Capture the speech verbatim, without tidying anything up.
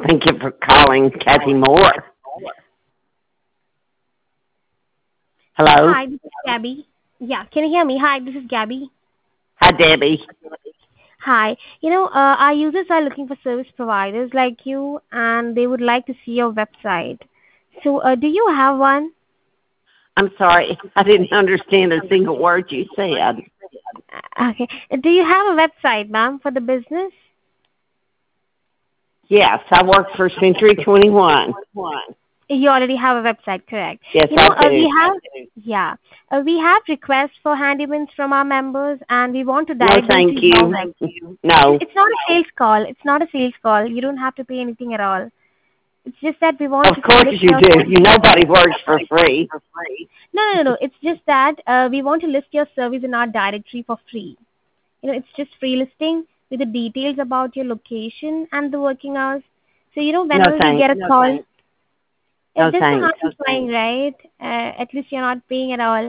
Thank you for calling Kathy Moore. Hello? Hi, this is Gabby. Yeah, can you hear me? Hi, this is Gabby. Hi, Debbie. Hi. You know, uh, our users are looking for service providers like you, and they would like to see your website. So, uh, do you have one? I'm sorry, I didn't understand a single word you said. Uh, Okay. Do you have a website, ma'am, for the business? Yes, I work for Century twenty-one. You already have a website, correct? Yes, You know, I uh, do. we have, yeah, uh, we have requests for handymans from our members, and we want to No, direct them to thank your you. website. It- No. It's not a sales call. It's not a sales call. You don't have to pay anything at all. It's just that we want Of to course list you your do. You nobody works for free. no, no, no, no. It's just that uh, we want to list your service in our directory for free. You know, it's just free listing with the details about your location and the working hours. So, you know, No whenever we thanks. get a call, uh, No there's no harm thanks. in trying, right? Uh, at least you're not paying at all.